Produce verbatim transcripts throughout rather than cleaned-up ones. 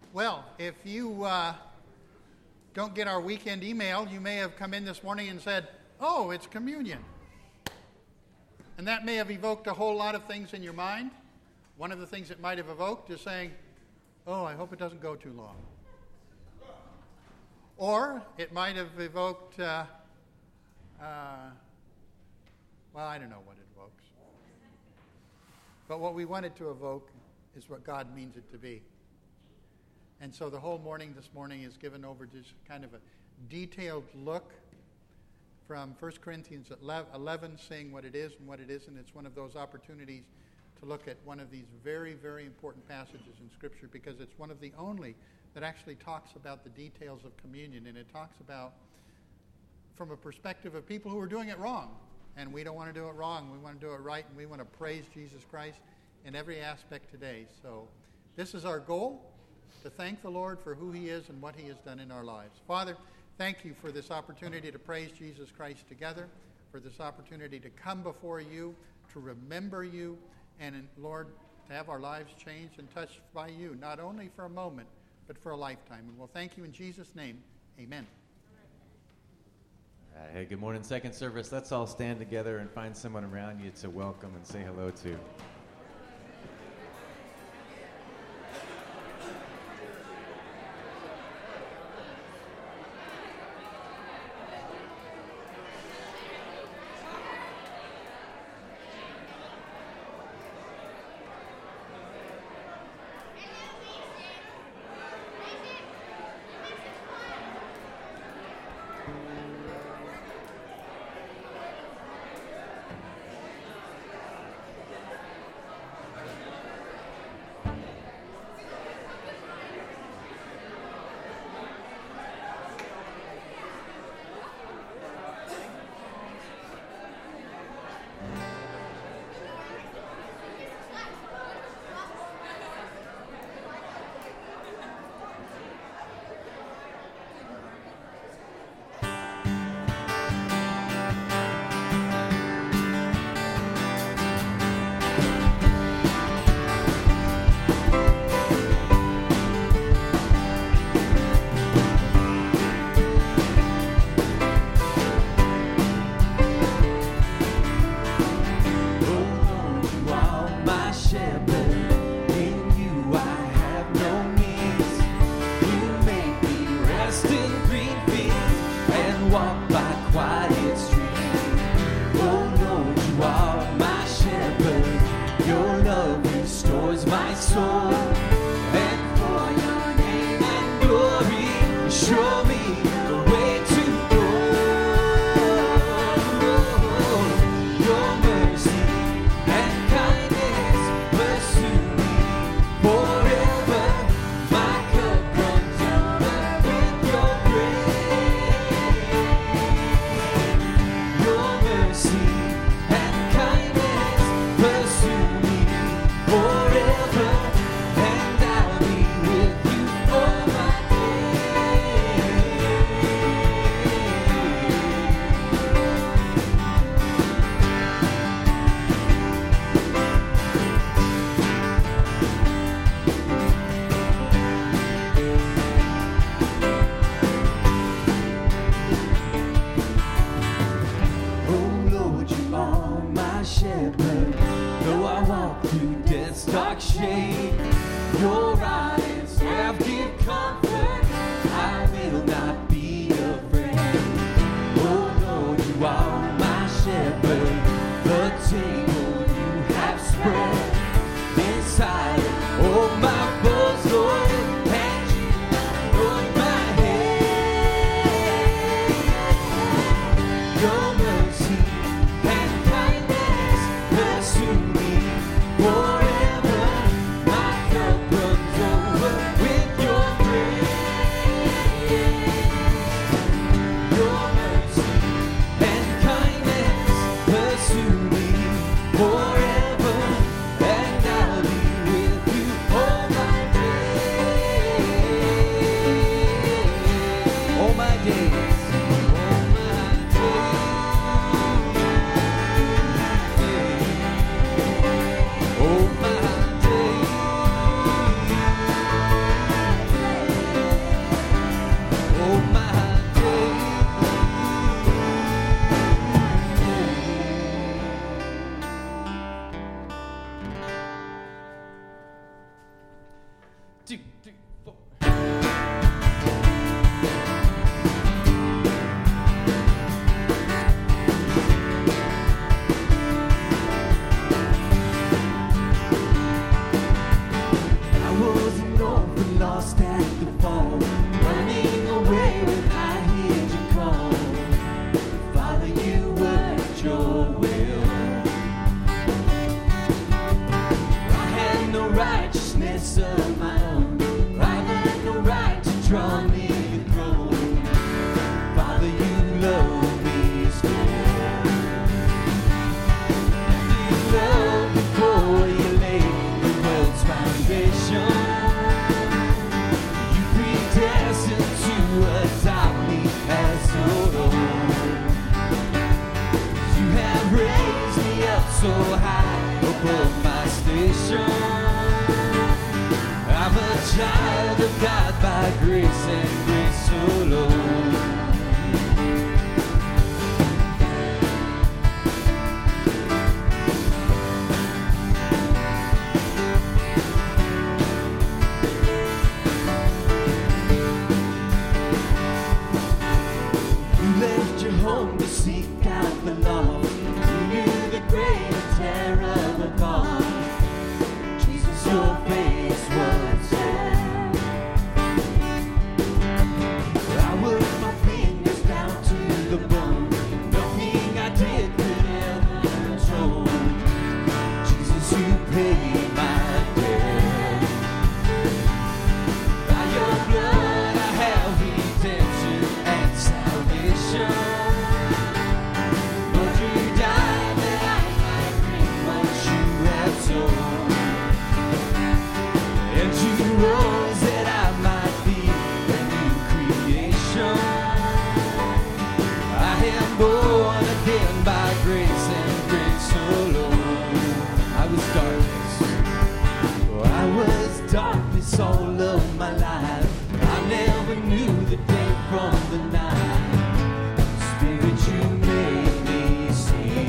Well, if you uh, don't get our weekend email, you may have come in this morning and said, oh, it's communion. And that may have evoked a whole lot of things in your mind. One of the things it might have evoked is saying, oh, I hope it doesn't go too long. Or it might have evoked, uh, uh, well, I don't know what it evokes. But what we wanted to evoke is what God means it to be. And so the whole morning this morning is given over to just kind of a detailed look from First Corinthians eleven, saying what it is and what it isn't. It's one of those opportunities to look at one of these very, very important passages in Scripture, because it's one of the only that actually talks about the details of communion, and it talks about from a perspective of people who are doing it wrong. And we don't want to do it wrong. We want to do it right, and we want to praise Jesus Christ in every aspect today. So this is our goal, to thank the Lord for who he is and what he has done in our lives. Father, thank you for this opportunity to praise Jesus Christ together, for this opportunity to come before you, to remember you, and, Lord, to have our lives changed and touched by you, not only for a moment, but for a lifetime. And we'll thank you in Jesus' name. Amen. All right, hey, good morning, second service. Let's all stand together and find someone around you to welcome and say hello to. Forever, my cup runs over with your grace. lost at the fall, running away when I heard you call. Father, you worked your will. I had no righteousness of my own. I had no right to draw me the throne. Father, you love me still. And you loved before you laid the world's foundation. You predestined to adopt me as your own. You have raised me up so high above my station. I'm a child of God by grace and grace alone. You left your home to seek out the lost. You knew the great and terrible God. Jesus, your face was there. I worked my fingers down to the bone. Nothing I did could ever control. Jesus, you paid my debt. By your blood I have redemption and salvation. Lord, you died that I might bring what you have sown. And you rose that I might be a new creation. I am born again by grace and grace alone. I was darkness. Oh, I was darkness all of my life. I never knew the day from the night. Spirit, you made me see.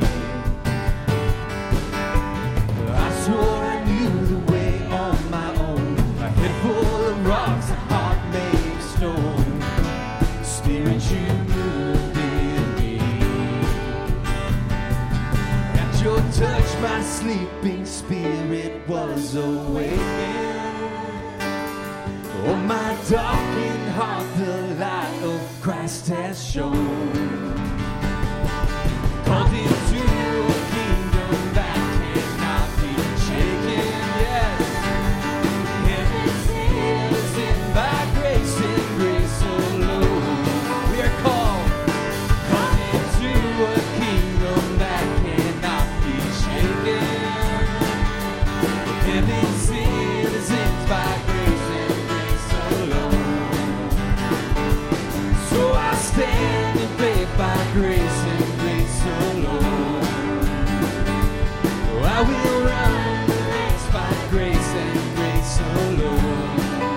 I swore I knew the way on my own. A head full of rocks, a heart made of stone. Spirit, you moved in me. At your touch, my sleeping spirit was awakened. Oh, my darkened heart, the light of Christ has shone. Called into a kingdom that cannot be shaken, yes. Heaven's is in by grace and grace alone. We are called, called into a kingdom that cannot be shaken. Heaven's is in by grace and grace alone. So I stand in faith by grace and grace alone. I will run the race by grace and grace alone.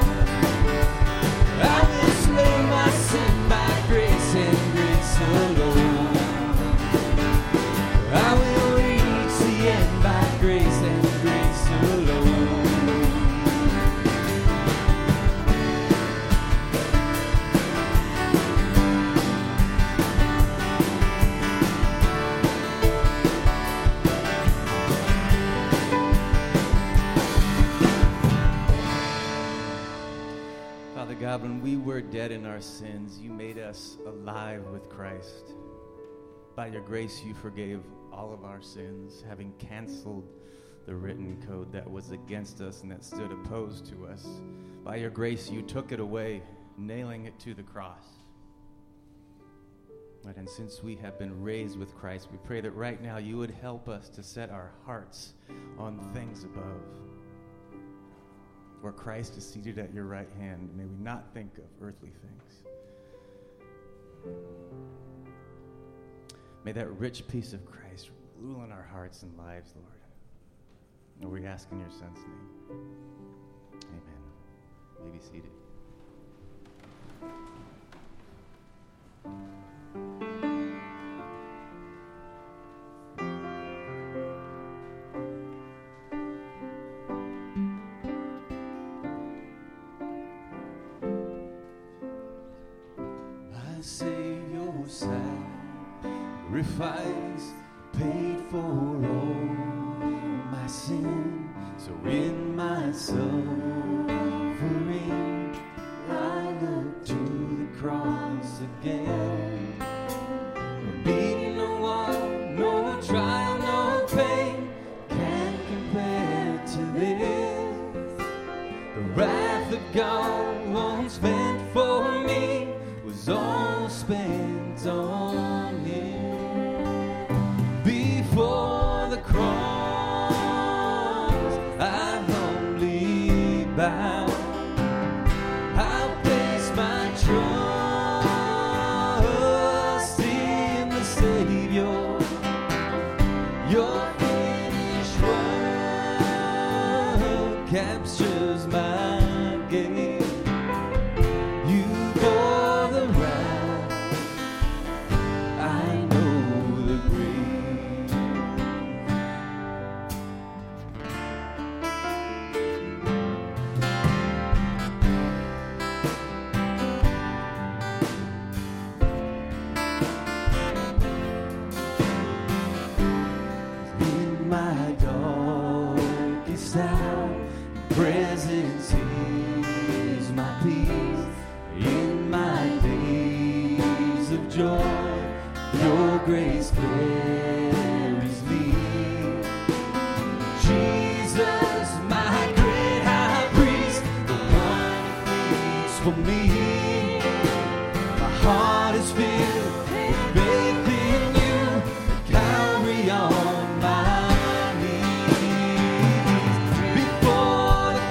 I will slay my sin by grace and grace alone. I will reach the end by grace and grace alone. Father God, when we were dead in our sins, you made us alive with Christ. By your grace, you forgave all of our sins, having canceled the written code that was against us and that stood opposed to us. By your grace, you took it away, nailing it to the cross. And since we have been raised with Christ, we pray that right now you would help us to set our hearts on things above, where Christ is seated at your right hand. May we not think of earthly things. May that rich peace of Christ rule in our hearts and lives, Lord. And we ask in your Son's name. Amen. You may be seated. My Savior's sacrifice paid for all my sin, so in my suffering all once spent for me was all spent on him. Before the cross, I humbly bow. I place my trust in the Savior. Your finished work captures my gaze. You bore the wrath, I know the grave. In my darkest hour, presence is my peace. In my days of joy, your grace carries me. Jesus, my great high priest, the one who pleads for me. My heart is filled with faith in you, Calvary on my knees. Before the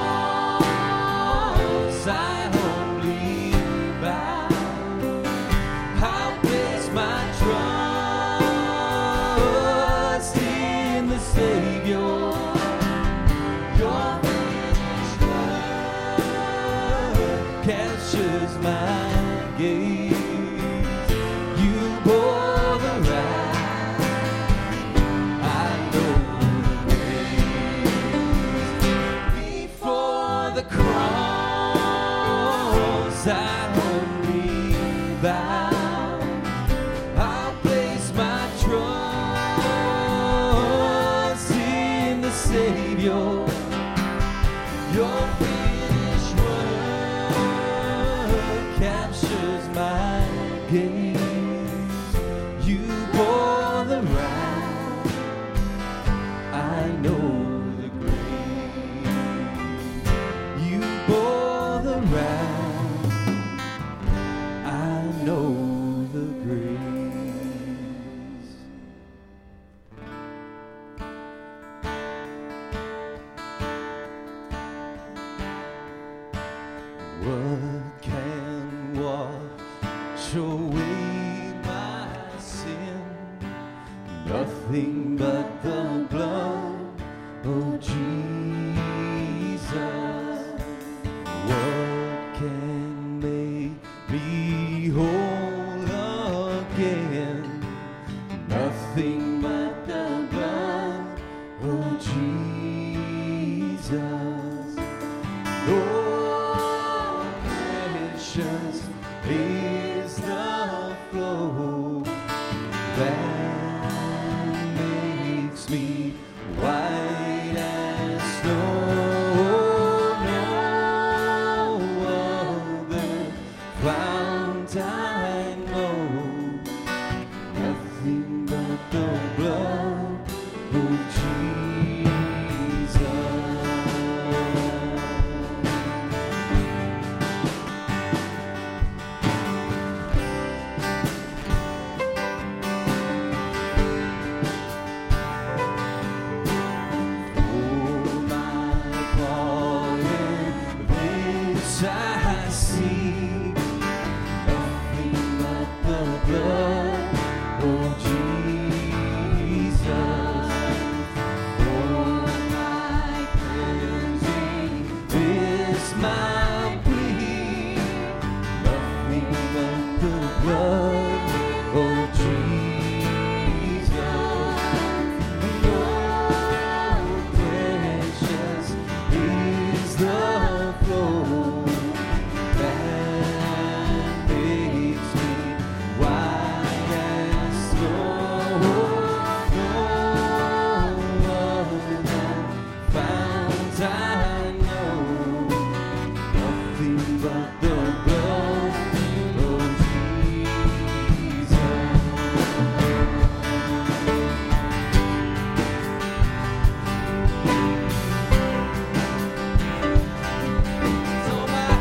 cross, I humbly bow. I place my trust in the Savior. Your finished work captures my gaze. You bore the wrath, I know the grace. Before the cross, I humbly bow. I place my trust in the Savior. Your finished work captures my gaze. You bore the wrath, I know the grave. You bore the wrath, I know the grace. What can wash away my sin? Nothing but the blood of Jesus. What can make me whole again? Nothing but the blood of Jesus. Lord, precious is the flow that makes me white as snow. No other fount I know, nothing but the blood of Jesus. I see nothing but the blood of Jesus. For my cleansing is my plea. Nothing but the blood of Jesus. Oh, precious is the flow that makes me white as snow. No other fount I know, nothing but the blood of Jesus. So my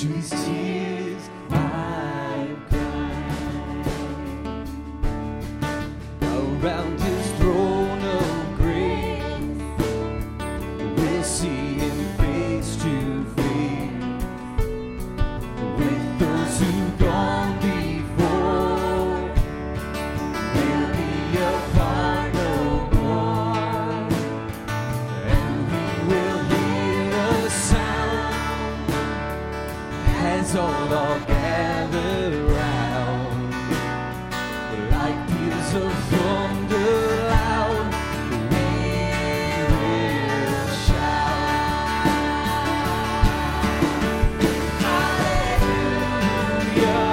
to his tears I've cried. Around his throne of grace, we'll see him face to face with those who've gone before. We'll be apart no more, and we will hear a sound as all are gathered round, like peals of thunder loud. We will shout, Hallelujah,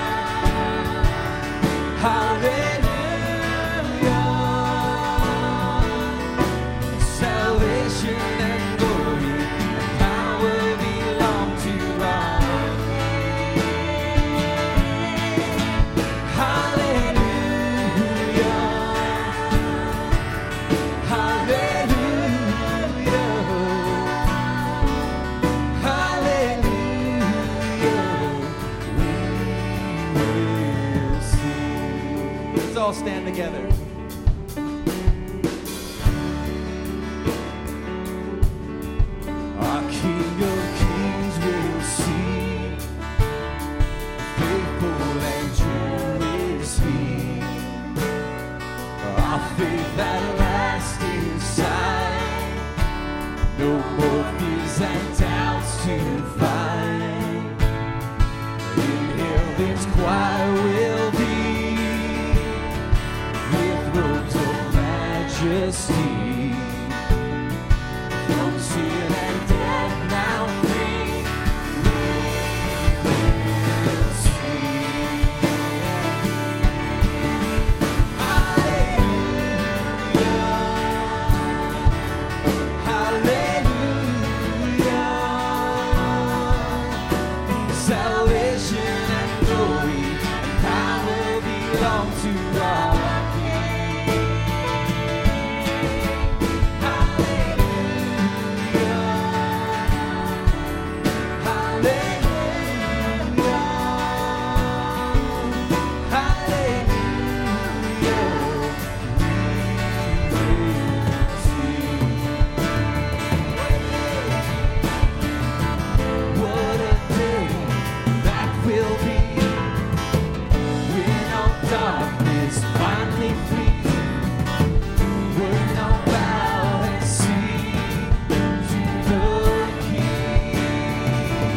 Hallelujah. Salvation and glory and power belong to our King. Hallelujah, hallelujah, hallelujah. We will sing. Let's all stand together. Our King of Kings will sing, faithful and true is He. Our faith at last is sight, no more fears and doubts to find. In heaven's choir will be, with robes of majesty. From sin and death now free, we will sing. Hallelujah, hallelujah. Salvation and glory and power belong to our King. Hallelujah, hallelujah, hallelujah. We will sing. What a day that will be, when all darkness finally flees. When all bow and sing to the King.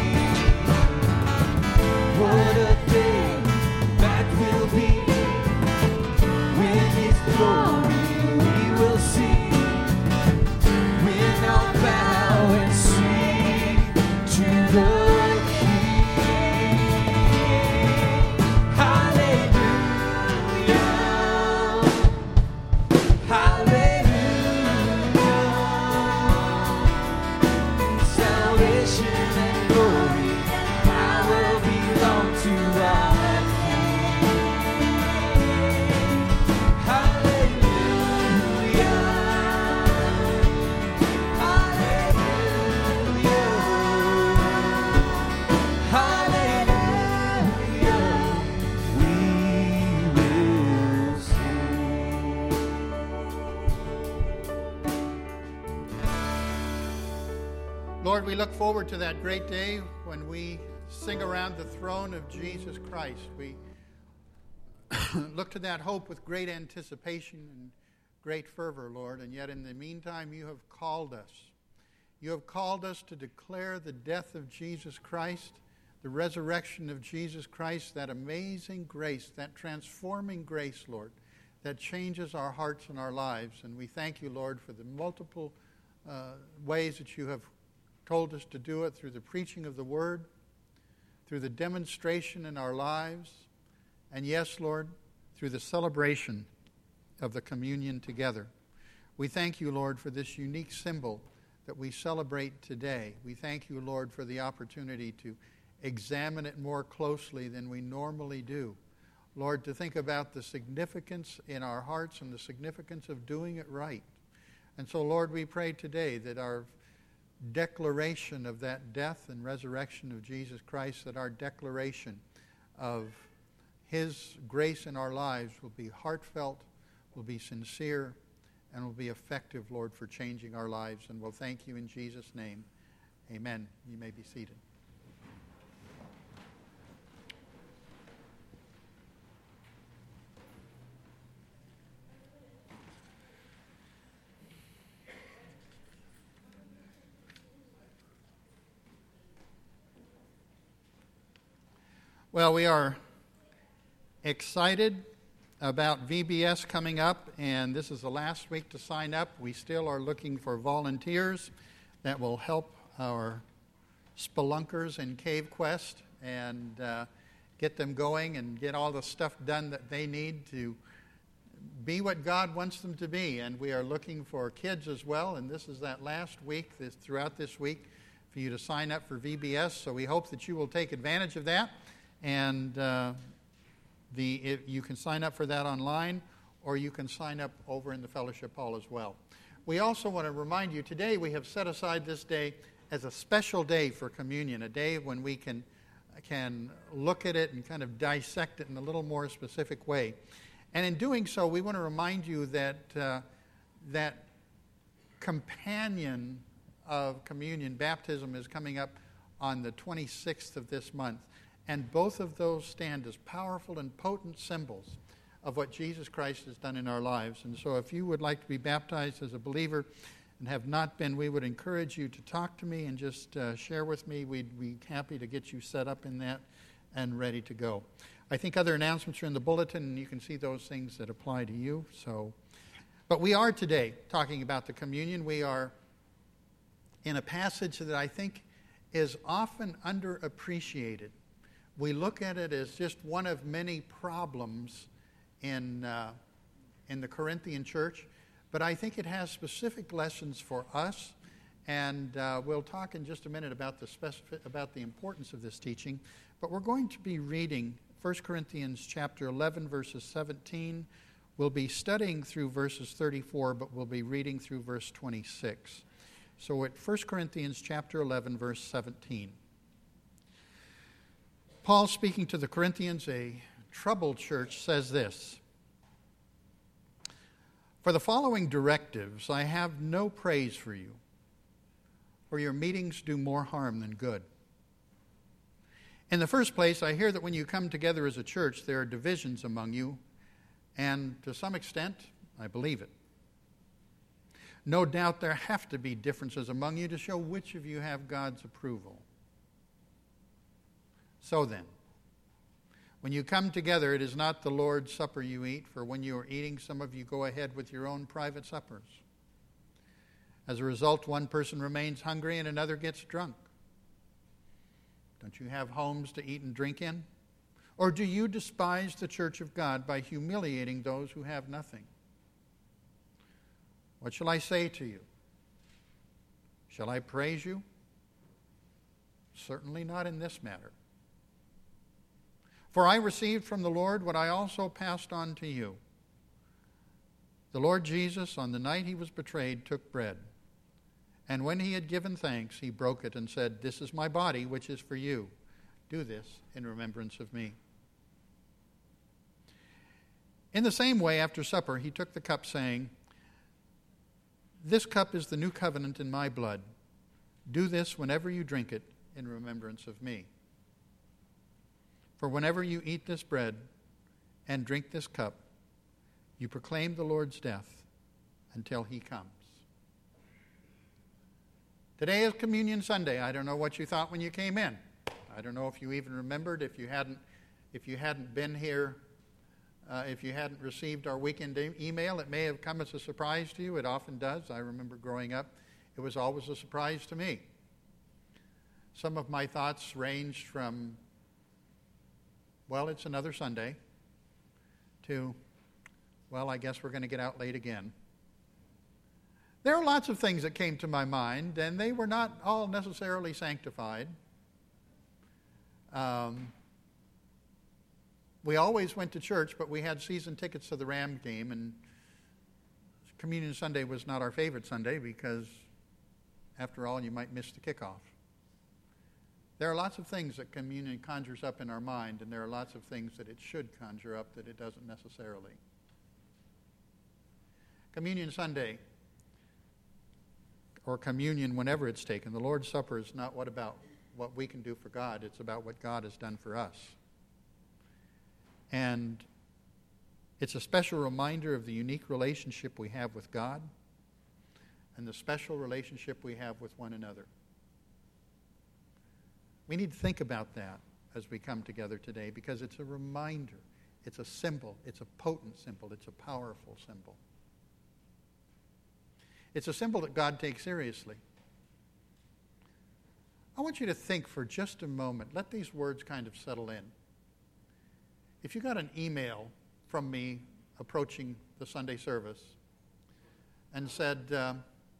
What a day that will be, when His glory we will see. When all bow and sing to the King. Hallelujah, hallelujah. Salvation and glory and power belong to our King. Hallelujah, hallelujah, hallelujah. We will sing. Lord, we look forward to that great day when we sing around the throne of Jesus Christ. We look to that hope with great anticipation and great fervor, Lord. And yet in the meantime, you have called us. You have called us to declare the death of Jesus Christ, the resurrection of Jesus Christ, that amazing grace, that transforming grace, Lord, that changes our hearts and our lives. And we thank you, Lord, for the multiple uh, ways that you have told us to do it, through the preaching of the Word, through the demonstration in our lives, and yes, Lord, through the celebration of the communion together. We thank you, Lord, for this unique symbol that we celebrate today. We thank you, Lord, for the opportunity to examine it more closely than we normally do. Lord, to think about the significance in our hearts and the significance of doing it right. And so, Lord, we pray today that our declaration of that death and resurrection of Jesus Christ, that our declaration of His grace in our lives will be heartfelt, will be sincere, and will be effective, Lord, for changing our lives. And we'll thank you in Jesus' name. Amen. You may be seated. Well, we are excited about V B S coming up, and this is the last week to sign up. We still are looking for volunteers that will help our spelunkers in Cave Quest and uh, get them going and get all the stuff done that they need to be what God wants them to be. And we are looking for kids as well, and this is that last week, this, throughout this week, for you to sign up for V B S. So we hope that you will take advantage of that. And uh, the it, you can sign up for that online, or you can sign up over in the fellowship hall as well. We also want to remind you, today we have set aside this day as a special day for communion, a day when we can, can look at it and kind of dissect it in a little more specific way. And in doing so, we want to remind you that uh, that companion of communion, baptism, is coming up on the twenty-sixth of this month. And both of those stand as powerful and potent symbols of what Jesus Christ has done in our lives. And so if you would like to be baptized as a believer and have not been, we would encourage you to talk to me and just uh, share with me. We'd be happy to get you set up in that and ready to go. I think other announcements are in the bulletin, and you can see those things that apply to you. So, but we are today talking about the communion. We are in a passage that I think is often underappreciated. We look at it as just one of many problems in, uh, in the Corinthian church, but I think it has specific lessons for us, and uh, we'll talk in just a minute about the specific, about the importance of this teaching. But we're going to be reading First Corinthians chapter eleven, verses seventeen. We'll be studying through verses thirty-four, but we'll be reading through verse twenty-six. So at First Corinthians chapter eleven, verse seventeen. Paul, speaking to the Corinthians, a troubled church, says this: "For the following directives I have no praise for you, for your meetings do more harm than good. In the first place, I hear that when you come together as a church, there are divisions among you, and to some extent, I believe it. No doubt there have to be differences among you to show which of you have God's approval. So then, when you come together, it is not the Lord's Supper you eat, for when you are eating, some of you go ahead with your own private suppers. As a result, one person remains hungry and another gets drunk. Don't you have homes to eat and drink in? Or do you despise the church of God by humiliating those who have nothing? What shall I say to you? Shall I praise you? Certainly not in this matter. For I received from the Lord what I also passed on to you. The Lord Jesus, on the night he was betrayed, took bread. And when he had given thanks, he broke it and said, 'This is my body, which is for you. Do this in remembrance of me.' In the same way, after supper, he took the cup, saying, 'This cup is the new covenant in my blood. Do this whenever you drink it in remembrance of me. For whenever you eat this bread and drink this cup, you proclaim the Lord's death until he comes.'" Today is Communion Sunday. I don't know what you thought when you came in. I don't know if you even remembered, if you hadn't, if you hadn't been here, uh, if you hadn't received our weekend e- email, it may have come as a surprise to you. It often does. I remember growing up, it was always a surprise to me. Some of my thoughts ranged from, well, it's another Sunday, to, well, I guess we're going to get out late again. There are lots of things that came to my mind, and they were not all necessarily sanctified. Um, we always went to church, but we had season tickets to the Ram game, and Communion Sunday was not our favorite Sunday because After all, you might miss the kickoff. There are lots of things that communion conjures up in our mind, and there are lots of things that it should conjure up that it doesn't necessarily. Communion Sunday, or communion whenever it's taken, the Lord's Supper is not what about what we can do for God, it's about what God has done for us. And it's a special reminder of the unique relationship we have with God and the special relationship we have with one another. We need to think about that as we come together today, because it's a reminder, it's a symbol, it's a potent symbol, it's a powerful symbol. It's a symbol that God takes seriously. I want you to think for just a moment. Let these words kind of settle in. If you got an email from me approaching the Sunday service and said, uh,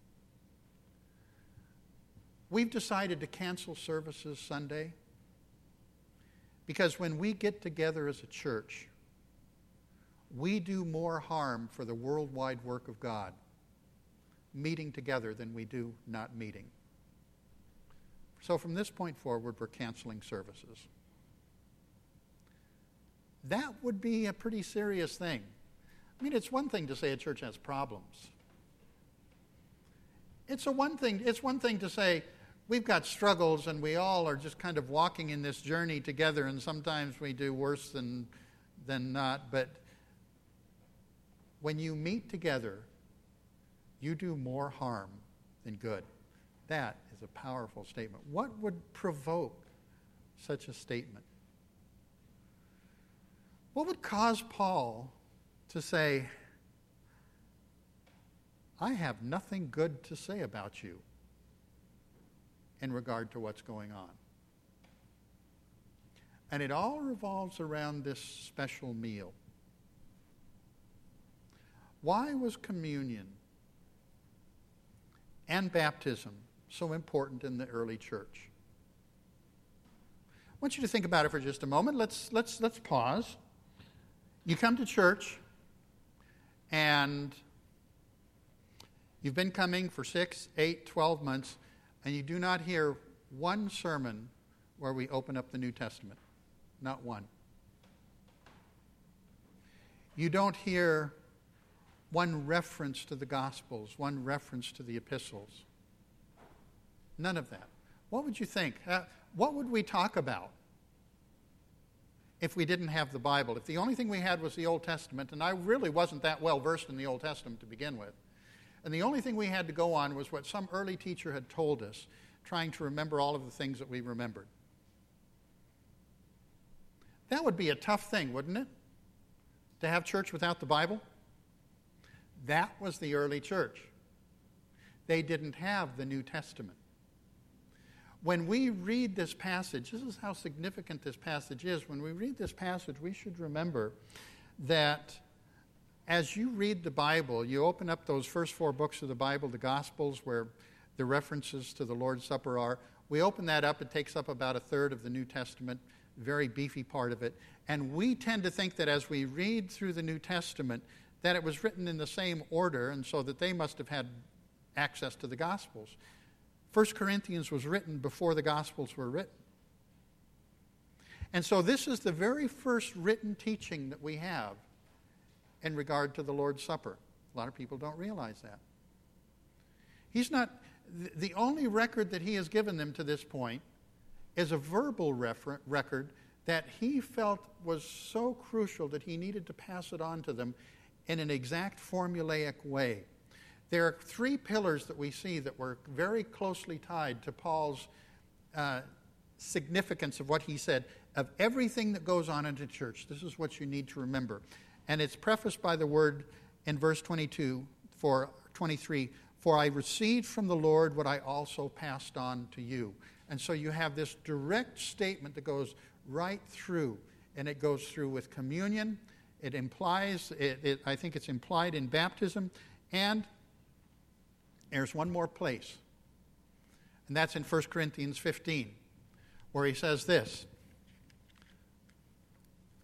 we've decided to cancel services Sunday because when we get together as a church, we do more harm for the worldwide work of God meeting together than we do not meeting. So from this point forward, we're canceling services. That would be a pretty serious thing. I mean, it's one thing to say a church has problems. It's a one thing, it's one thing to say we've got struggles and we all are just kind of walking in this journey together, and sometimes we do worse than, than not. But when you meet together, you do more harm than good. That is a powerful statement. What would provoke such a statement? What would cause Paul to say, I have nothing good to say about you in regard to what's going on? And it all revolves around this special meal. Why was communion and baptism so important in the early church? I want you to think about it for just a moment. Let's, let's, let's pause. You come to church, and you've been coming for six, eight, twelve months, and you do not hear one sermon where we open up the New Testament. Not one. You don't hear one reference to the Gospels, one reference to the epistles. None of that. What would you think? Uh, what would we talk about if we didn't have the Bible? If the only thing we had was the Old Testament, and I really wasn't that well versed in the Old Testament to begin with, and the only thing we had to go on was what some early teacher had told us, trying to remember all of the things that we remembered. That would be a tough thing, wouldn't it? To have church without the Bible? That was the early church. They didn't have the New Testament. When we read this passage, this is how significant this passage is. When we read this passage, we should remember that as you read the Bible, you open up those first four books of the Bible, the Gospels, where the references to the Lord's Supper are. We open that up, it takes up about a third of the New Testament, very beefy part of it. And we tend to think that as we read through the New Testament, that it was written in the same order, and so that they must have had access to the Gospels. First Corinthians was written before the Gospels were written. And so this is the very first written teaching that we have in regard to the Lord's Supper. A lot of people don't realize that. He's not, the only record that he has given them to this point is a verbal refer, record that he felt was so crucial that he needed to pass it on to them in an exact formulaic way. There are three pillars that we see that were very closely tied to Paul's uh, significance of what he said. Of everything that goes on in the church, this is what you need to remember. And it's prefaced by the word in verse twenty-two, for twenty-three, for I received from the Lord what I also passed on to you. And so you have this direct statement that goes right through, and it goes through with communion. It implies, it, it, I think it's implied in baptism, and there's one more place, and that's in First Corinthians fifteen, where he says this,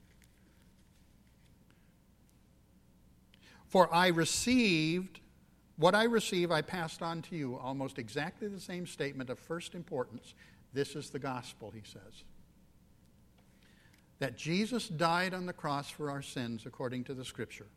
for I received What I receive, I passed on to you, almost exactly the same statement of first importance. This is the gospel, he says. That Jesus died on the cross for our sins according to the Scripture.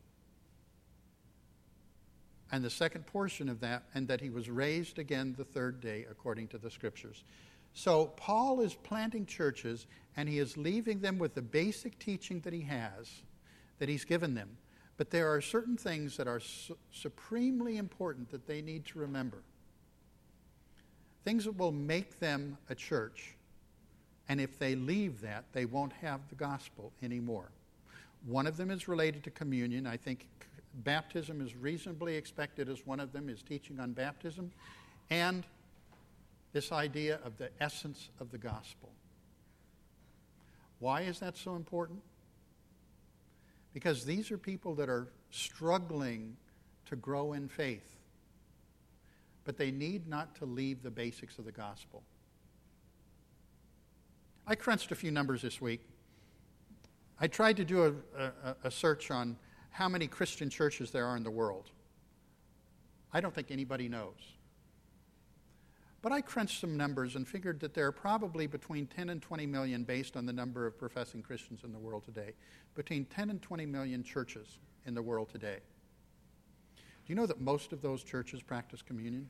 And the second portion of that, and that he was raised again the third day according to the Scriptures. So Paul is planting churches, and he is leaving them with the basic teaching that he has, that he's given them. But there are certain things that are su- supremely important that they need to remember. Things that will make them a church. And if they leave that, they won't have the gospel anymore. One of them is related to communion. I think baptism is reasonably expected as one of them, is teaching on baptism. And this idea of the essence of the gospel. Why is that so important? Because these are people that are struggling to grow in faith. But they need not to leave the basics of the gospel. I crunched a few numbers this week. I tried to do a, a, a search on how many Christian churches there are in the world. I don't think anybody knows. But I crunched some numbers and figured that there are probably between ten and twenty million, based on the number of professing Christians in the world today, between ten and twenty million churches in the world today. Do you know that most of those churches practice communion?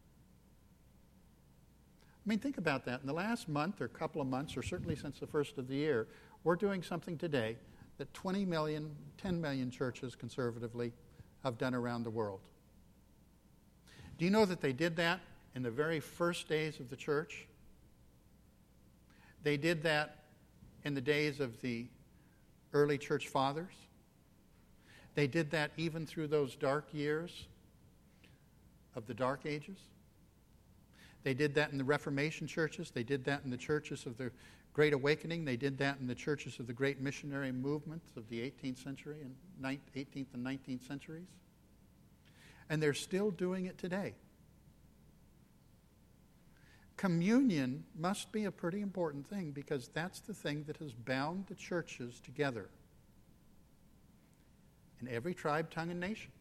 I mean, think about that. In the last month or couple of months, or certainly since the first of the year, we're doing something today that twenty million, ten million churches conservatively have done around the world. Do you know that they did that in the very first days of the church? They did that in the days of the early church fathers. They did that even through those dark years of the Dark Ages. They did that in the Reformation churches. They did that in the churches of the Great Awakening. They did that in the churches of the great missionary movements of the eighteenth century and eighteenth and nineteenth centuries. And they're still doing it today. Communion must be a pretty important thing, because that's the thing that has bound the churches together in every tribe, tongue, and nation.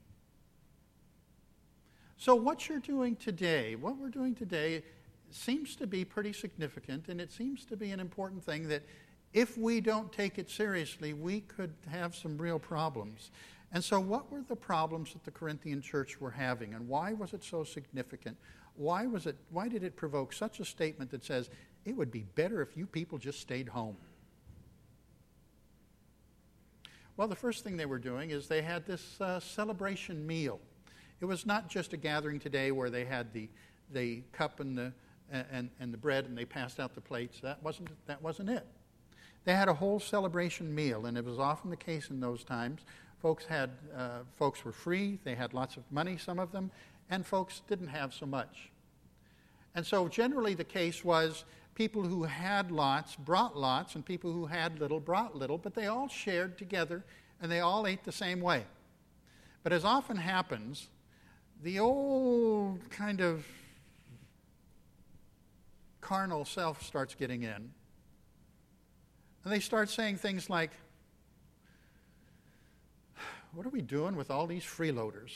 So what you're doing today, what we're doing today, seems to be pretty significant, and it seems to be an important thing that if we don't take it seriously, we could have some real problems. And so what were the problems that the Corinthian church were having, and why was it so significant? Why was it? Why did it provoke such a statement that says, it would be better if you people just stayed home? Well, the first thing they were doing is they had this uh, celebration meal. It was not just a gathering today where they had the the cup and the and, and the bread and they passed out the plates. That wasn't that wasn't it. They had a whole celebration meal, and it was often the case in those times. Folks had uh, folks were free. They had lots of money, some of them, and folks didn't have so much. And so generally the case was people who had lots brought lots, and people who had little brought little, but they all shared together and they all ate the same way. But as often happens, the old kind of carnal self starts getting in. And they start saying things like, what are we doing with all these freeloaders?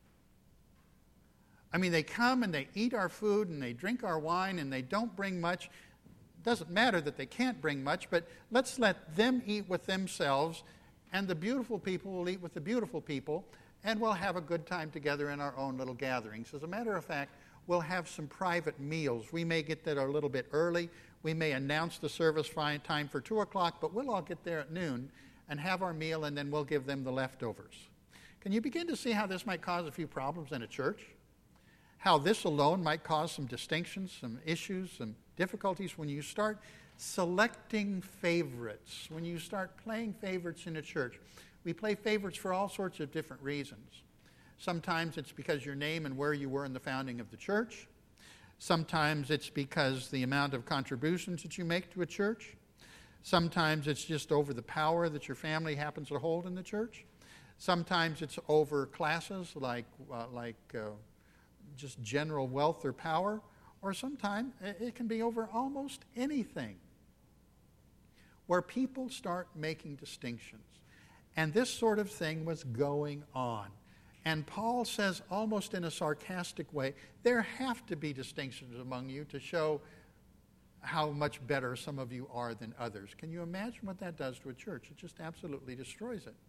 I mean, they come and they eat our food and they drink our wine and they don't bring much. It doesn't matter that they can't bring much, but let's let them eat with themselves, and the beautiful people will eat with the beautiful people, and we'll have a good time together in our own little gatherings. As a matter of fact, we'll have some private meals. We may get there a little bit early. We may announce the service time for two o'clock, but we'll all get there at noon and have our meal, and then we'll give them the leftovers. Can you begin to see how this might cause a few problems in a church? How this alone might cause some distinctions, some issues, some difficulties when you start selecting favorites, when you start playing favorites in a church. We play favorites for all sorts of different reasons. Sometimes it's because your name and where you were in the founding of the church. Sometimes it's because the amount of contributions that you make to a church. Sometimes it's just over the power that your family happens to hold in the church. Sometimes it's over classes like uh, like uh, just general wealth or power. Or sometimes it can be over almost anything where people start making distinctions. And this sort of thing was going on. And Paul says, almost in a sarcastic way, there have to be distinctions among you to show how much better some of you are than others. Can you imagine what that does to a church? It just absolutely destroys it.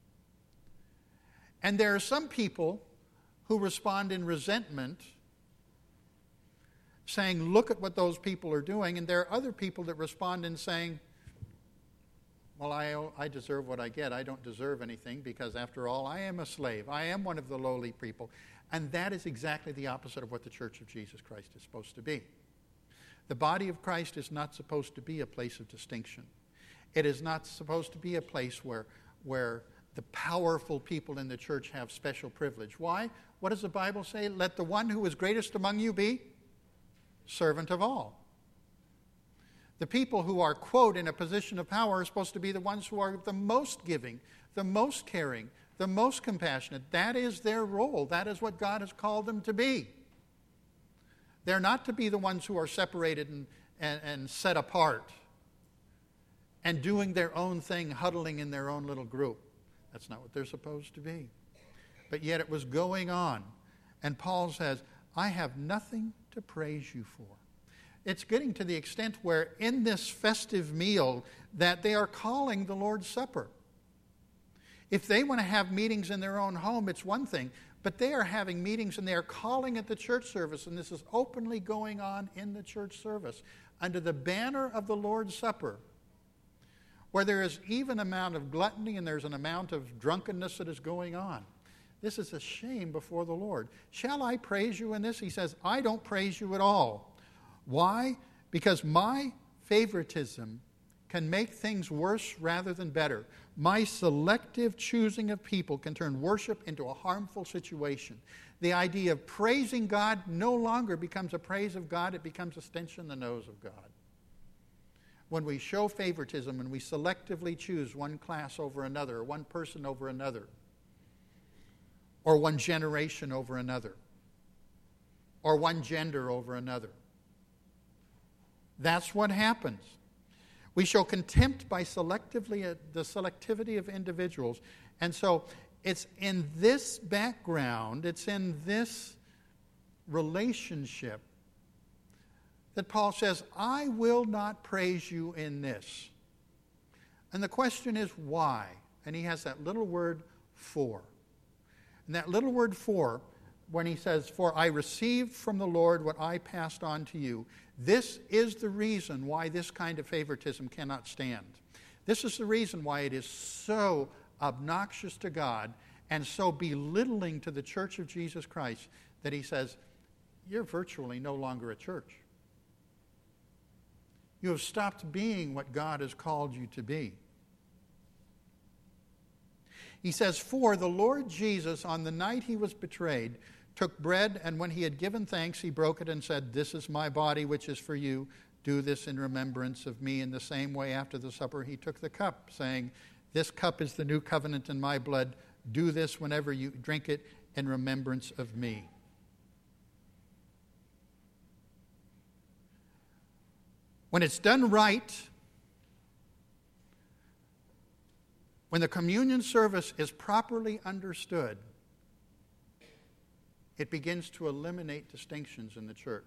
And there are some people who respond in resentment, saying, look at what those people are doing. And there are other people that respond in saying, well, I, I deserve what I get. I don't deserve anything because, after all, I am a slave. I am one of the lowly people. And that is exactly the opposite of what the Church of Jesus Christ is supposed to be. The body of Christ is not supposed to be a place of distinction. It is not supposed to be a place where, where the powerful people in the church have special privilege. Why? What does the Bible say? Let the one who is greatest among you be servant of all. The people who are, quote, in a position of power are supposed to be the ones who are the most giving, the most caring, the most compassionate. That is their role. That is what God has called them to be. They're not to be the ones who are separated and, and, and set apart and doing their own thing, huddling in their own little group. That's not what they're supposed to be. But yet it was going on. And Paul says, I have nothing to praise you for. It's getting to the extent where in this festive meal that they are calling the Lord's Supper. If they want to have meetings in their own home, it's one thing. But they are having meetings and they are calling at the church service, and this is openly going on in the church service under the banner of the Lord's Supper, where there is even an amount of gluttony and there's an amount of drunkenness that is going on. This is a shame before the Lord. Shall I praise you in this? He says, I don't praise you at all. Why? Because my favoritism can make things worse rather than better. My selective choosing of people can turn worship into a harmful situation. The idea of praising God no longer becomes a praise of God, it becomes a stench in the nose of God. When we show favoritism and we selectively choose one class over another, or one person over another, or one generation over another, or one gender over another, that's what happens. We show contempt by selectively uh, the selectivity of individuals. And so it's in this background, it's in this relationship that Paul says, I will not praise you in this. And the question is why? And he has that little word for. And that little word for, when he says, for I received from the Lord what I passed on to you, this is the reason why this kind of favoritism cannot stand. This is the reason why it is so obnoxious to God and so belittling to the Church of Jesus Christ that he says, you're virtually no longer a church. You have stopped being what God has called you to be. He says, for the Lord Jesus, on the night he was betrayed, took bread, and when he had given thanks, he broke it and said, this is my body, which is for you. Do this in remembrance of me. In the same way, after the supper, he took the cup, saying, this cup is the new covenant in my blood. Do this whenever you drink it in remembrance of me. When it's done right, when the communion service is properly understood, it begins to eliminate distinctions in the church.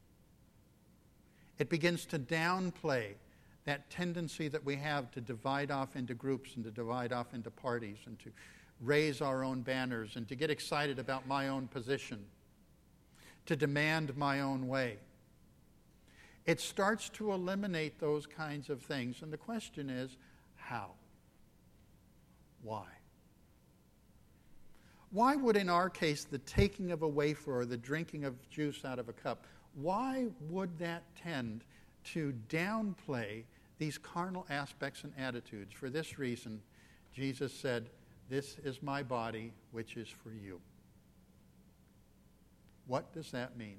It begins to downplay that tendency that we have to divide off into groups and to divide off into parties and to raise our own banners and to get excited about my own position, to demand my own way. It starts to eliminate those kinds of things. And the question is, how? Why? Why would, in our case, the taking of a wafer or the drinking of juice out of a cup, why would that tend to downplay these carnal aspects and attitudes? For this reason, Jesus said, this is my body, which is for you. What does that mean?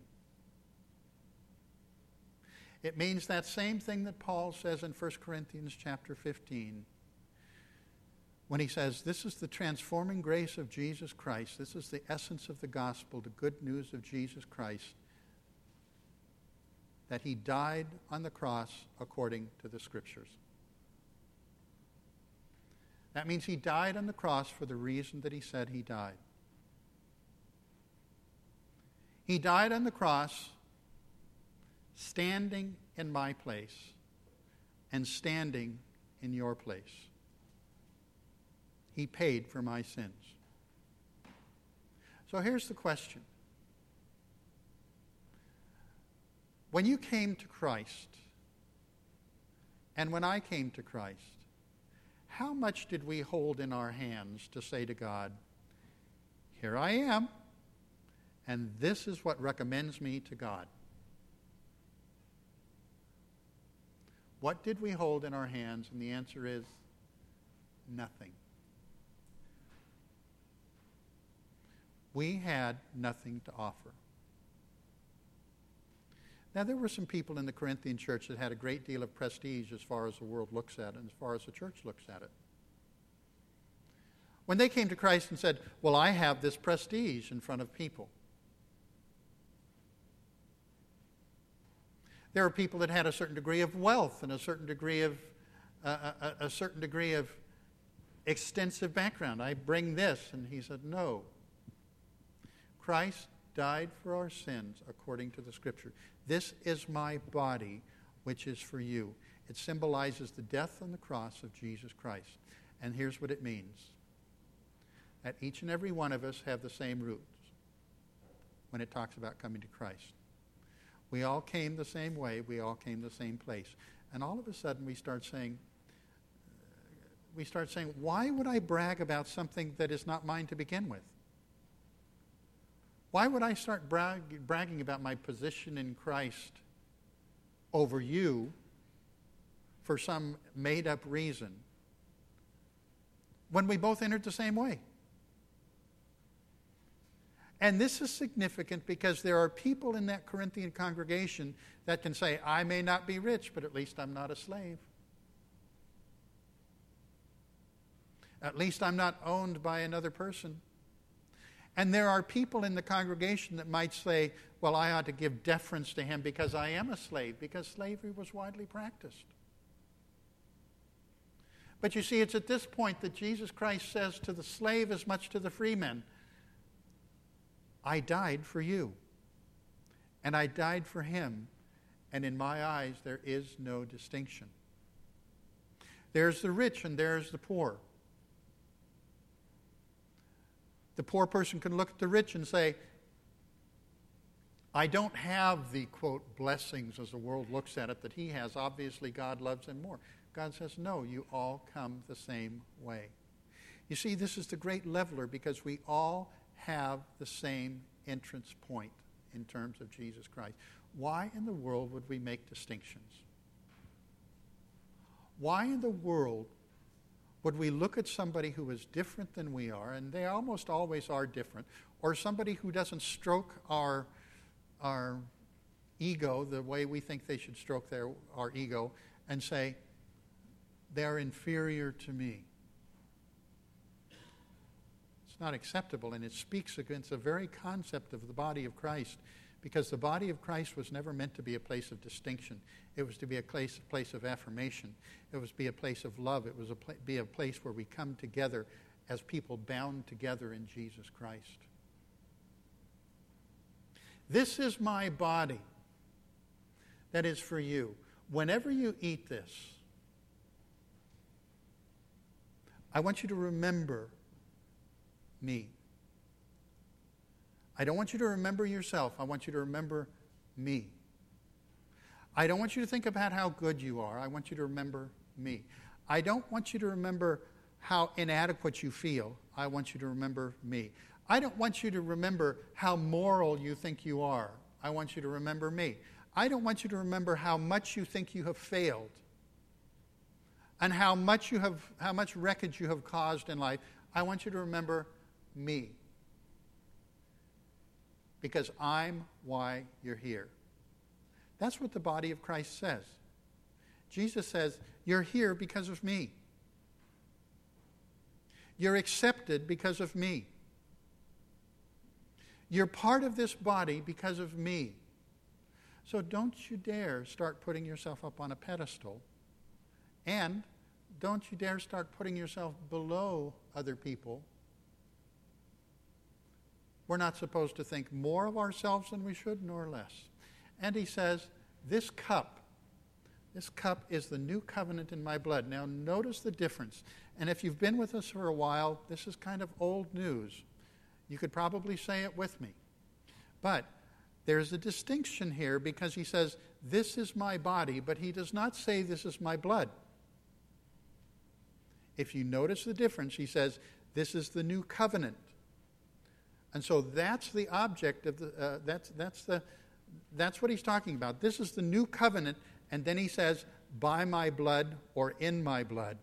It means that same thing that Paul says in First Corinthians chapter fifteen, when he says, this is the transforming grace of Jesus Christ. This is the essence of the gospel, the good news of Jesus Christ, that he died on the cross according to the Scriptures. That means he died on the cross for the reason that he said he died. He died on the cross, standing in my place and standing in your place. He paid for my sins. So here's the question. When you came to Christ, and when I came to Christ, how much did we hold in our hands to say to God, here I am, and this is what recommends me to God? What did we hold in our hands? And the answer is nothing. We had nothing to offer. Now, there were some people in the Corinthian church that had a great deal of prestige as far as the world looks at it and as far as the church looks at it. When they came to Christ and said, well, I have this prestige in front of people. There were people that had a certain degree of wealth and a certain degree of uh, a, a certain degree of extensive background. I bring this, and he said, no. Christ died for our sins according to the Scripture. This is my body, which is for you. It symbolizes the death on the cross of Jesus Christ. And here's what it means. That each and every one of us have the same roots when it talks about coming to Christ. We all came the same way. We all came the same place. And all of a sudden we start saying, we start saying, why would I brag about something that is not mine to begin with? Why would I start brag, bragging about my position in Christ over you for some made-up reason when we both entered the same way? And this is significant because there are people in that Corinthian congregation that can say, I may not be rich, but at least I'm not a slave. At least I'm not owned by another person. And there are people in the congregation that might say, well, I ought to give deference to him because I am a slave, because slavery was widely practiced. But you see, it's at this point that Jesus Christ says to the slave as much to the free man, I died for you, and I died for him, and in my eyes there is no distinction. There's the rich and there's the poor. The poor person can look at the rich and say, I don't have the, quote, blessings as the world looks at it that he has. Obviously, God loves him more. God says, no, you all come the same way. You see, this is the great leveler because we all have the same entrance point in terms of Jesus Christ. Why in the world would we make distinctions? Why in the world would we look at somebody who is different than we are, and they almost always are different, or somebody who doesn't stroke our, our ego the way we think they should stroke their, our ego, and say, they're inferior to me? It's not acceptable, and it speaks against the very concept of the body of Christ, because the body of Christ was never meant to be a place of distinction. It was to be a place, a place of affirmation. It was to be a place of love. It was to pl- be a place where we come together as people bound together in Jesus Christ. This is my body that is for you. Whenever you eat this, I want you to remember me. I don't want you to remember yourself. I want you to remember me. I don't want you to think about how good you are. I want you to remember me. I don't want you to remember how inadequate you feel. I want you to remember me. I don't want you to remember how moral you think you are. I want you to remember me. I don't want you to remember how much you think you have failed and how much you have, how much wreckage you have caused in life. I want you to remember me. Because I'm why you're here. That's what the body of Christ says. Jesus says, you're here because of me. You're accepted because of me. You're part of this body because of me. So don't you dare start putting yourself up on a pedestal. And don't you dare start putting yourself below other people We're not supposed to think more of ourselves than we should, nor less. And he says, this cup, this cup is the new covenant in my blood. Now notice the difference. And if you've been with us for a while, this is kind of old news. You could probably say it with me. But there's a distinction here because he says, this is my body, but he does not say this is my blood. If you notice the difference, he says, this is the new covenant. And so that's the object of the, uh, that's, that's the, that's what he's talking about. This is the new covenant, and then he says, by my blood or in my blood.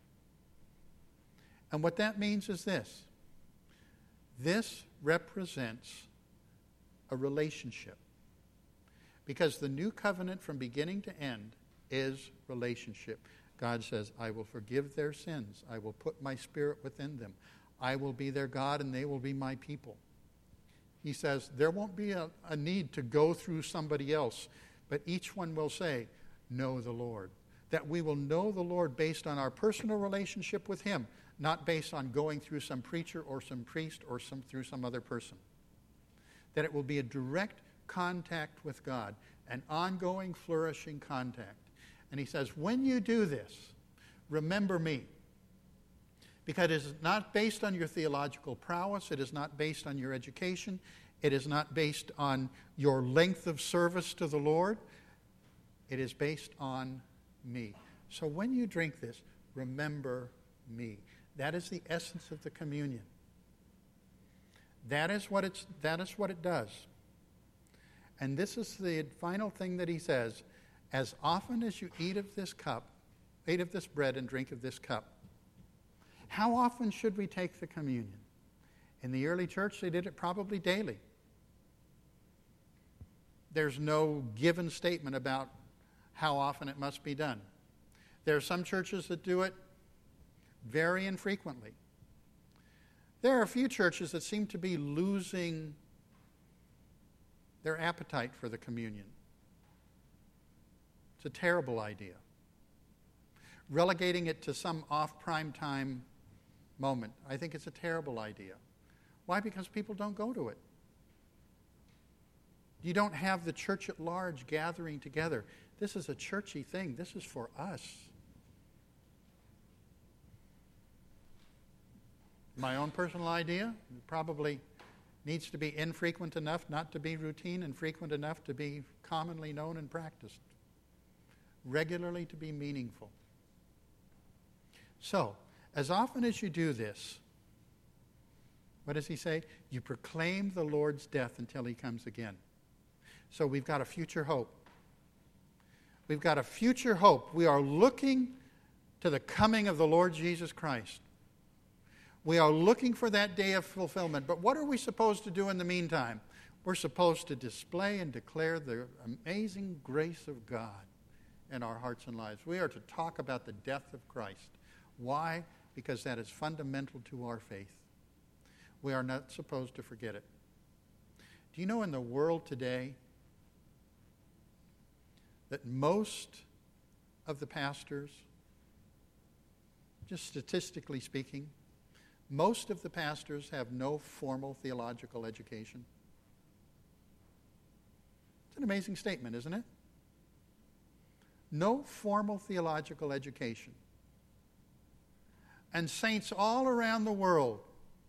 And what that means is this. This represents a relationship. Because the new covenant from beginning to end is relationship. God says, I will forgive their sins. I will put my spirit within them. I will be their God and they will be my people. He says, there won't be a, a need to go through somebody else, but each one will say, know the Lord. That we will know the Lord based on our personal relationship with him, not based on going through some preacher or some priest or some through some other person. That it will be a direct contact with God, an ongoing, flourishing contact. And he says, when you do this, remember me. Because it is not based on your theological prowess. It is not based on your education. It is not based on your length of service to the Lord. It is based on me. So when you drink this, remember me. That is the essence of the communion. That is what it's, that is what it does. And this is the final thing that he says. As often as you eat of this cup, eat of this bread and drink of this cup. How often should we take the communion? In the early church, they did it probably daily. There's no given statement about how often it must be done. There are some churches that do it very infrequently. There are a few churches that seem to be losing their appetite for the communion. It's a terrible idea. Relegating it to some off-prime time moment, I think it's a terrible idea. Why? Because people don't go to it. You don't have the church at large gathering together. This is a churchy thing. This is for us. My own personal idea, it probably needs to be infrequent enough not to be routine and frequent enough to be commonly known and practiced. Regularly to be meaningful. So, as often as you do this, what does he say? You proclaim the Lord's death until he comes again. So we've got a future hope. We've got a future hope. We are looking to the coming of the Lord Jesus Christ. We are looking for that day of fulfillment. But what are we supposed to do in the meantime? We're supposed to display and declare the amazing grace of God in our hearts and lives. We are to talk about the death of Christ. Why? Because that is fundamental to our faith. We are not supposed to forget it. Do you know in the world today that most of the pastors, just statistically speaking, most of the pastors have no formal theological education? It's an amazing statement, isn't it? No formal theological education. And saints all around the world,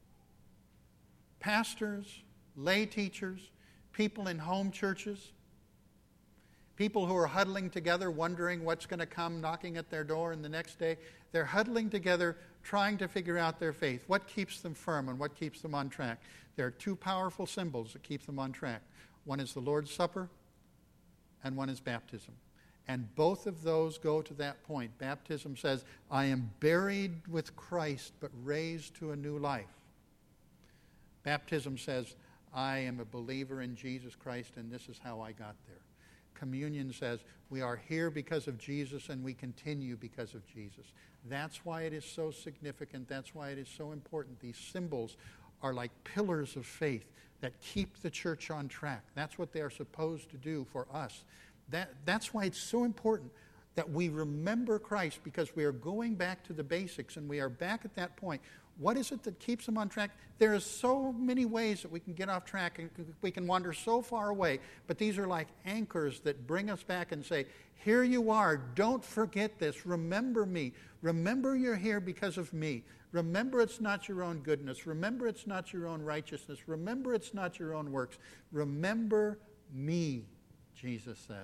pastors, lay teachers, people in home churches, people who are huddling together wondering what's going to come knocking at their door and the next day, they're huddling together trying to figure out their faith. What keeps them firm and what keeps them on track? There are two powerful symbols that keep them on track. One is the Lord's Supper and one is baptism. And both of those go to that point. Baptism says, I am buried with Christ, but raised to a new life. Baptism says, I am a believer in Jesus Christ, and this is how I got there. Communion says, we are here because of Jesus, and we continue because of Jesus. That's why it is so significant. That's why it is so important. These symbols are like pillars of faith that keep the church on track. That's what they are supposed to do for us. That, that's why it's so important that we remember Christ, because we are going back to the basics and we are back at that point. What is it that keeps them on track? There are so many ways that we can get off track and we can wander so far away, but these are like anchors that bring us back and say, here you are, don't forget this, remember me, remember you're here because of me, remember it's not your own goodness, remember it's not your own righteousness, remember it's not your own works, remember me, Jesus says.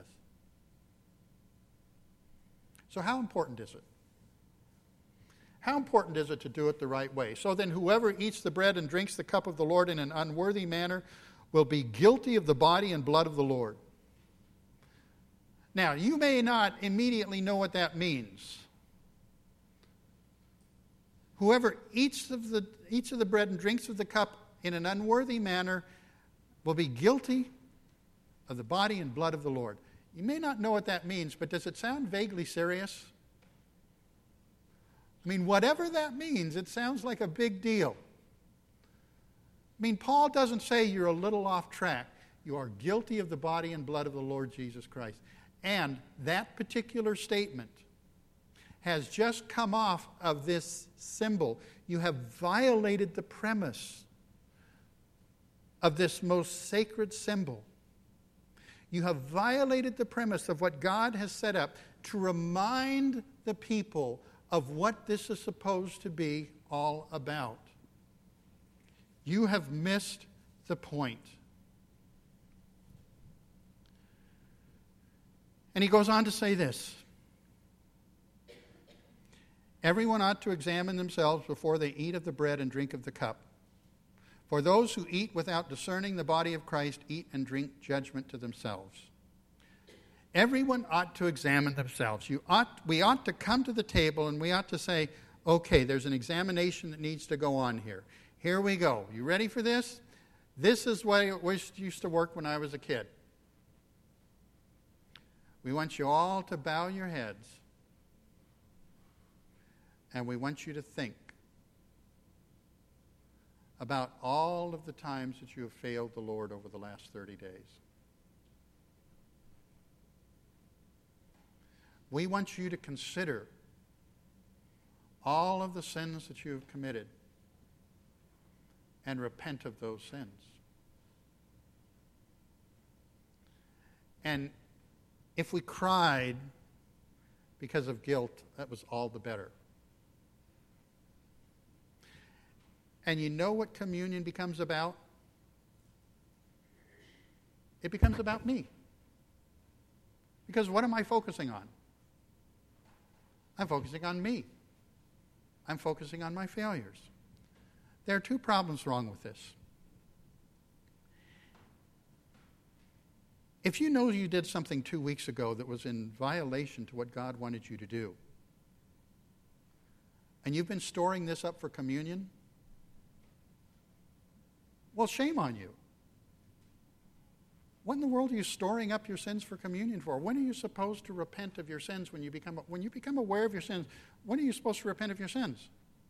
So how important is it? How important is it to do it the right way? So then whoever eats the bread and drinks the cup of the Lord in an unworthy manner will be guilty of the body and blood of the Lord. Now, you may not immediately know what that means. Whoever eats of the, eats of the bread and drinks of the cup in an unworthy manner will be guilty of the body and blood of the Lord. You may not know what that means, but does it sound vaguely serious? I mean, whatever that means, it sounds like a big deal. I mean, Paul doesn't say you're a little off track. You are guilty of the body and blood of the Lord Jesus Christ. And that particular statement has just come off of this symbol. You have violated the premise of this most sacred symbol. You have violated the premise of what God has set up to remind the people of what this is supposed to be all about. You have missed the point. And he goes on to say this. Everyone ought to examine themselves before they eat of the bread and drink of the cup. For those who eat without discerning the body of Christ eat and drink judgment to themselves. Everyone ought to examine themselves. You ought, we ought to come to the table and we ought to say, okay, there's an examination that needs to go on here. Here we go. You ready for this? This is what it used to work when I was a kid. We want you all to bow your heads and we want you to think about all of the times that you have failed the Lord over the last thirty days. We want you to consider all of the sins that you have committed and repent of those sins. And if we cried because of guilt, that was all the better. And you know what communion becomes about? It becomes about me. Because what am I focusing on? I'm focusing on me. I'm focusing on my failures. There are two problems wrong with this. If you know you did something two weeks ago that was in violation to what God wanted you to do, and you've been storing this up for communion, well, shame on you. What in the world are you storing up your sins for communion for? When are you supposed to repent of your sins when you become when you become aware of your sins? When are you supposed to repent of your sins?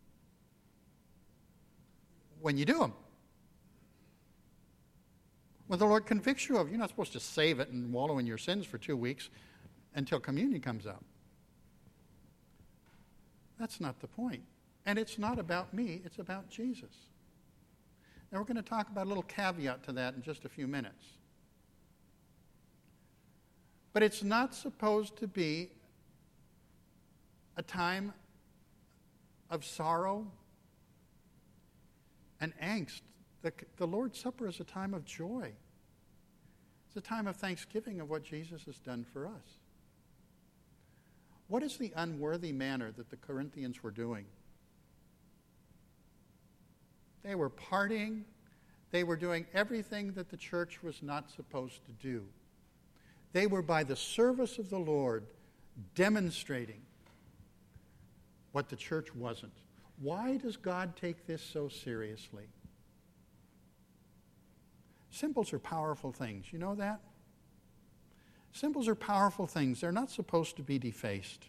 When you do them. When the Lord convicts you of, you're not supposed to save it and wallow in your sins for two weeks until communion comes up. That's not the point. And it's not about me, it's about Jesus. Now we're going to talk about a little caveat to that in just a few minutes. But it's not supposed to be a time of sorrow and angst. The, the Lord's Supper is a time of joy. It's a time of thanksgiving of what Jesus has done for us. What is the unworthy manner that the Corinthians were doing? They were partying. They were doing everything that the church was not supposed to do. They were, by the service of the Lord, demonstrating what the church wasn't. Why does God take this so seriously? Symbols are powerful things. You know that? Symbols are powerful things. They're not supposed to be defaced.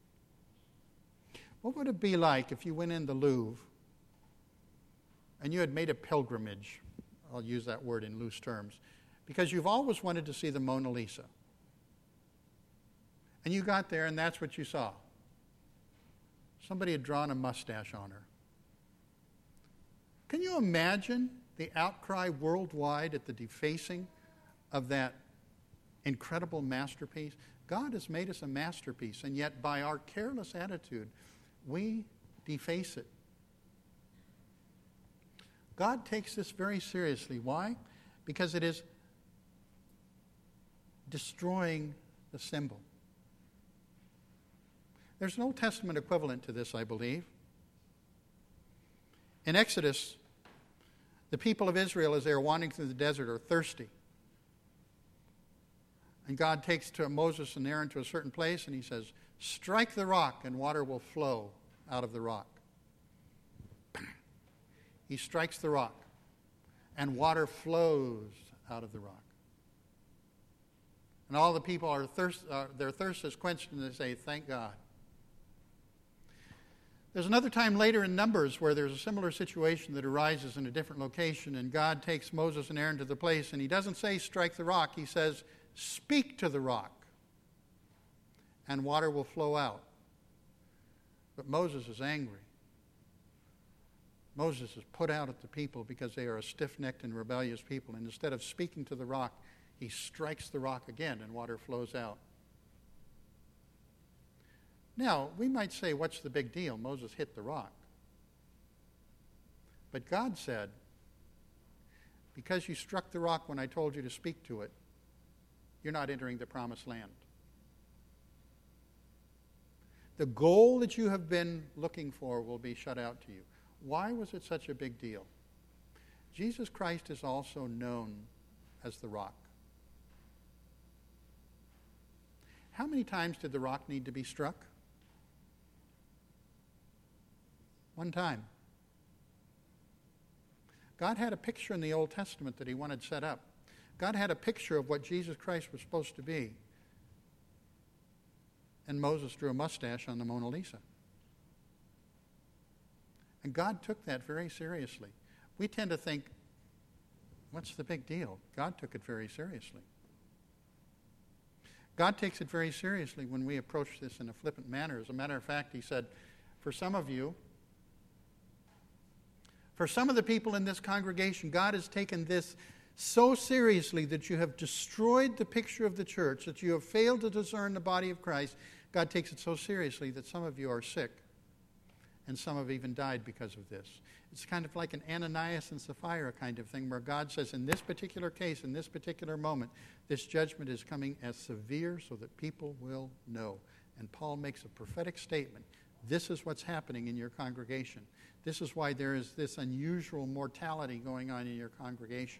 What would it be like if you went in the Louvre and you had made a pilgrimage? I'll use that word in loose terms. Because you've always wanted to see the Mona Lisa. And you got there and that's what you saw. Somebody had drawn a mustache on her. Can you imagine the outcry worldwide at the defacing of that incredible masterpiece? God has made us a masterpiece, and yet by our careless attitude, we deface it. God takes this very seriously. Why? Because it is destroying the symbol. There's an Old Testament equivalent to this, I believe. In Exodus, the people of Israel, as they are wandering through the desert, are thirsty. And God takes to Moses and Aaron to a certain place, and he says, strike the rock, and water will flow out of the rock. He strikes the rock, and water flows out of the rock. And all the people, are thirst, uh, their thirst is quenched, and they say, thank God. There's another time later in Numbers where there's a similar situation that arises in a different location, and God takes Moses and Aaron to the place, and he doesn't say strike the rock. He says, speak to the rock, and water will flow out. But Moses is angry. Moses is put out at the people because they are a stiff-necked and rebellious people, and instead of speaking to the rock, he strikes the rock again, and water flows out. Now, we might say, what's the big deal? Moses hit the rock. But God said, because you struck the rock when I told you to speak to it, you're not entering the promised land. The goal that you have been looking for will be shut out to you. Why was it such a big deal? Jesus Christ is also known as the rock. How many times did the rock need to be struck? One time. God had a picture in the Old Testament that he wanted set up. God had a picture of what Jesus Christ was supposed to be. And Moses drew a mustache on the Mona Lisa. And God took that very seriously. We tend to think, what's the big deal? God took it very seriously. God takes it very seriously when we approach this in a flippant manner. As a matter of fact, he said, for some of you, for some of the people in this congregation, God has taken this so seriously that you have destroyed the picture of the church, that you have failed to discern the body of Christ. God takes it so seriously that some of you are sick, and some have even died because of this. It's kind of like an Ananias and Sapphira kind of thing, where God says, in this particular case, in this particular moment, this judgment is coming as severe so that people will know. And Paul makes a prophetic statement. This is what's happening in your congregation. This is why there is this unusual mortality going on in your congregation.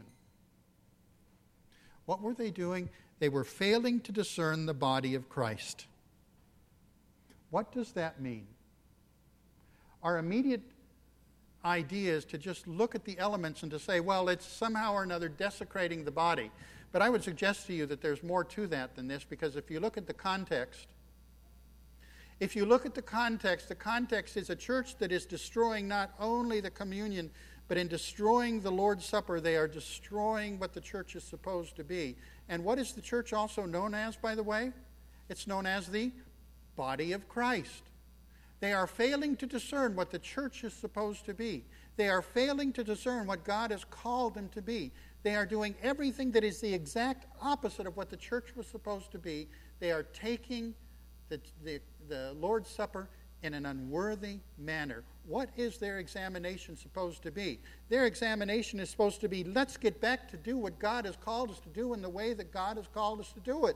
What were they doing? They were failing to discern the body of Christ. What does that mean? Our immediate idea is to just look at the elements and to say, well, it's somehow or another desecrating the body. But I would suggest to you that there's more to that than this, because if you look at the context, if you look at the context, the context is a church that is destroying not only the communion, but in destroying the Lord's Supper, they are destroying what the church is supposed to be. And what is the church also known as, by the way? It's known as the body of Christ. They are failing to discern what the church is supposed to be. They are failing to discern what God has called them to be. They are doing everything that is the exact opposite of what the church was supposed to be. They are taking the, the, the Lord's Supper in an unworthy manner. What is their examination supposed to be? Their examination is supposed to be, let's get back to do what God has called us to do in the way that God has called us to do it.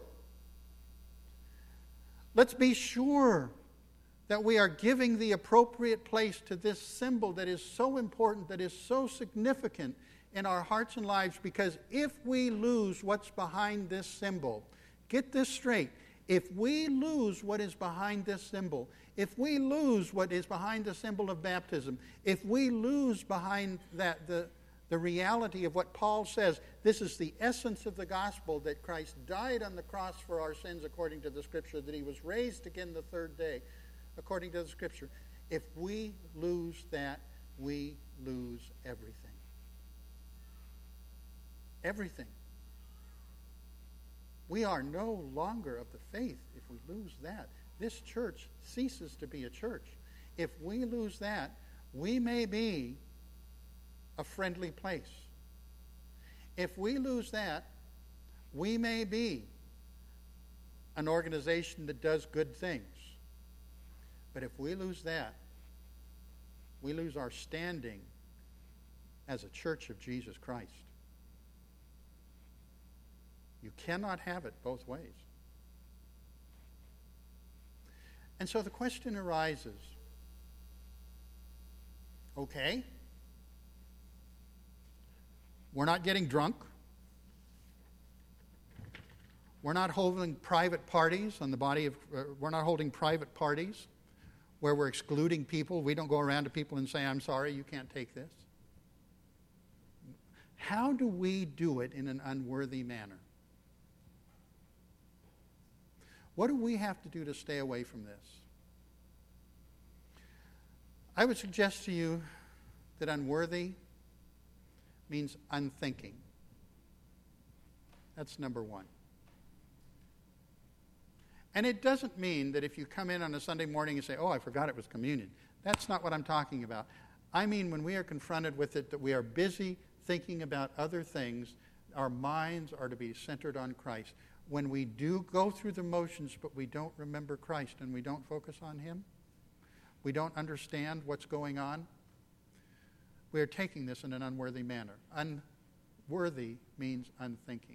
Let's be sure that we are giving the appropriate place to this symbol that is so important, that is so significant in our hearts and lives, because if we lose what's behind this symbol, get this straight, if we lose what is behind this symbol, if we lose what is behind the symbol of baptism, if we lose behind that the, the reality of what Paul says, this is the essence of the gospel, that Christ died on the cross for our sins according to the Scripture, that he was raised again the third day according to the Scripture. If we lose that, we lose everything. Everything. We are no longer of the faith if we lose that. This church ceases to be a church. If we lose that, we may be a friendly place. If we lose that, we may be an organization that does good things. But if we lose that, we lose our standing as a church of Jesus Christ. You cannot have it both ways. And so the question arises, okay, we're not getting drunk. We're not holding private parties on the body of, uh, we're not holding private parties where we're excluding people. We don't go around to people and say, I'm sorry, you can't take this. How do we do it in an unworthy manner? What do we have to do to stay away from this? I would suggest to you that unworthy means unthinking. That's number one. And it doesn't mean that if you come in on a Sunday morning and say, oh, I forgot it was communion. That's not what I'm talking about. I mean when we are confronted with it, that we are busy thinking about other things, our minds are to be centered on Christ. When we do go through the motions, but we don't remember Christ and we don't focus on Him, we don't understand what's going on, we are taking this in an unworthy manner. Unworthy means unthinking.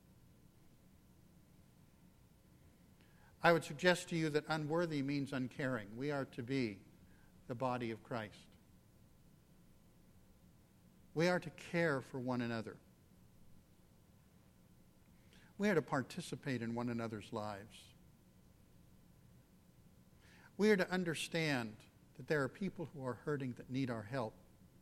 I would suggest to you that unworthy means uncaring. We are to be the body of Christ. We are to care for one another. We are to participate in one another's lives. We are to understand that there are people who are hurting that need our help.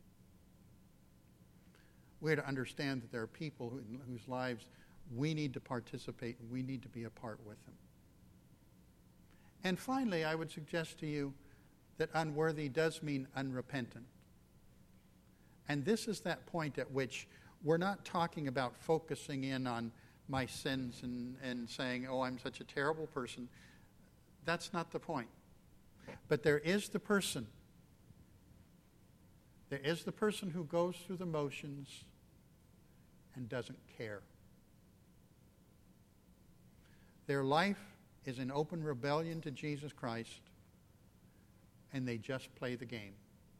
We are to understand that there are people who, in whose lives we need to participate and we need to be a part with them. And finally, I would suggest to you that unworthy does mean unrepentant. And this is that point at which we're not talking about focusing in on my sins and, and saying, oh, I'm such a terrible person. That's not the point. But there is the person. There is the person who goes through the motions and doesn't care. Their life is in open rebellion to Jesus Christ, and they just play the game.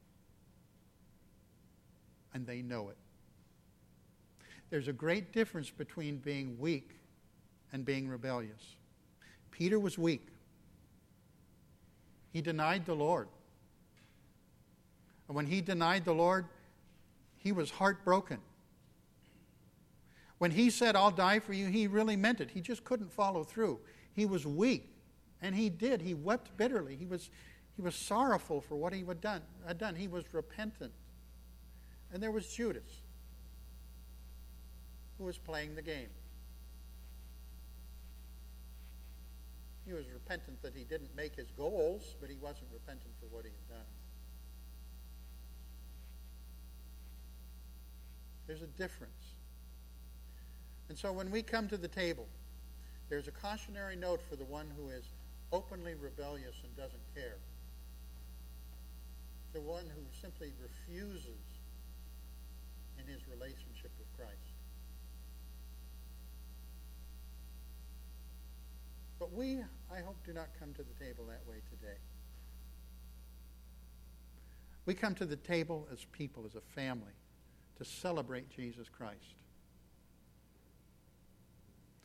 And they know it. There's a great difference between being weak and being rebellious. Peter was weak. He denied the Lord. And when he denied the Lord, he was heartbroken. When he said, I'll die for you, he really meant it. He just couldn't follow through. He was weak. And he did. He wept bitterly. He was, he was sorrowful for what he had done, had done. He was repentant. And there was Judas, who was playing the game. He was repentant that he didn't make his goals, but he wasn't repentant for what he had done. There's a difference. And so when we come to the table, there's a cautionary note for the one who is openly rebellious and doesn't care. The one who simply refuses in his relationship with Christ. But we, I hope, do not come to the table that way today. We come to the table as people, as a family, to celebrate Jesus Christ.